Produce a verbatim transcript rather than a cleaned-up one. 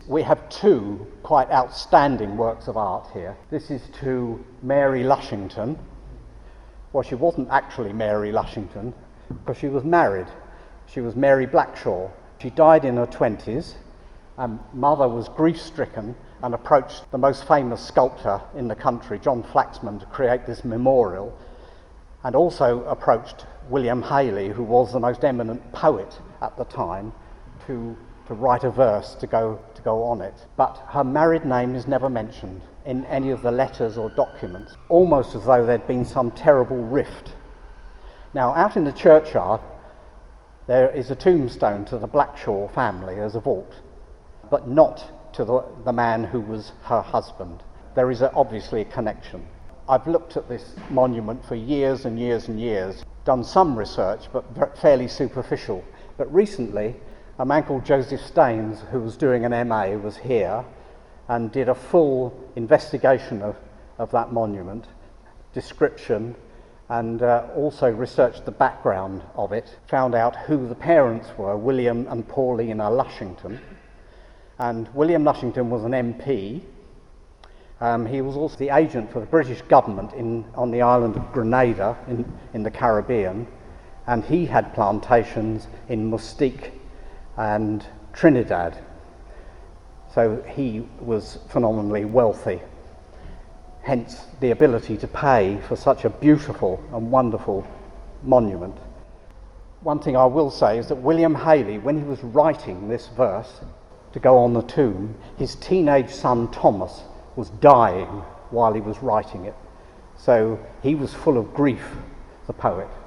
We have two quite outstanding works of art here. This is to Mary Lushington. Well, she wasn't actually Mary Lushington, because she was married. She was Mary Blackshaw. She died in her twenties, and mother was grief-stricken and approached the most famous sculptor in the country, John Flaxman, to create this memorial, and also approached William Hayley, who was the most eminent poet at the time, to, to write a verse to go, to go on it. But her married name is never mentioned in any of the letters or documents, almost as though there'd been some terrible rift. Now, out in the churchyard, there is a tombstone to the Blackshaw family as a vault, but not to the, the man who was her husband. There is a, obviously a connection. I've looked at this monument for years and years and years, done some research, but fairly superficial. But recently, a man called Joseph Staines, who was doing an M A, was here and did a full investigation of, of that monument, description, and uh, also researched the background of it, found out who the parents were, William and Paulina Lushington. And William Lushington was an M P. Um, he was also the agent for the British government in, on the island of Grenada in, in the Caribbean, and he had plantations in Mustique and Trinidad. So he was phenomenally wealthy, hence the ability to pay for such a beautiful and wonderful monument. One thing I will say is that William Hayley, when he was writing this verse to go on the tomb, his teenage son Thomas was dying while he was writing it. So he was full of grief, the poet.